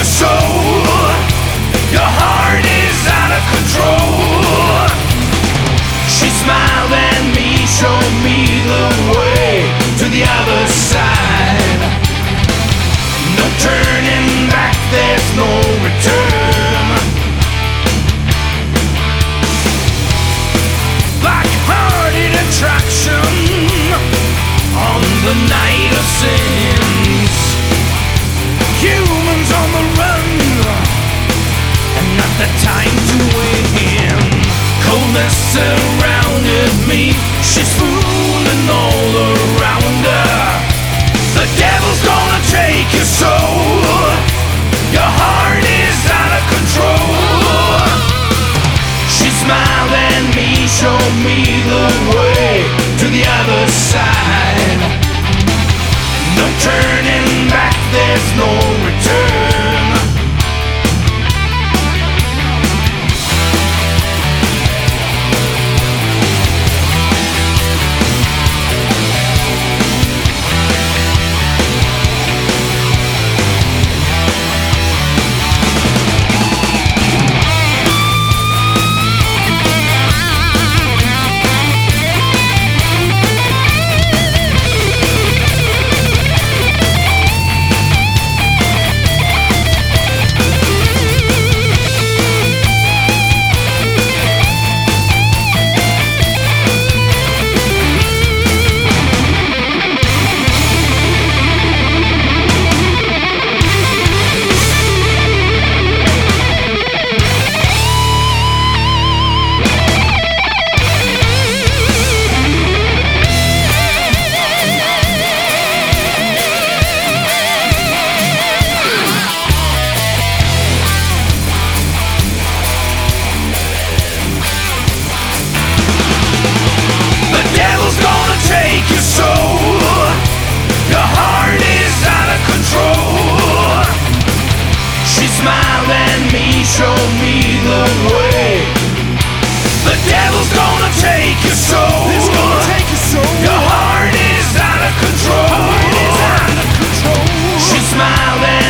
your soul. Your heart is out of control. She smiled at me, showed me the way to the other side. No turning back, there's no return. Black-hearted attraction on the night of sins. Humans on the run, and not the time to win. Coldness surrounded me, she's fooling all around her. The devil's gonna take your soul. Your heart is out of control. She smiled at me, showed me the way to the other side. No turning back, there's no return. Take your soul. Your heart is out of control. She smiled at me, showed me the way. The devil's gonna take your soul. It's gonna take your soul. Your heart is out of control. She smiled at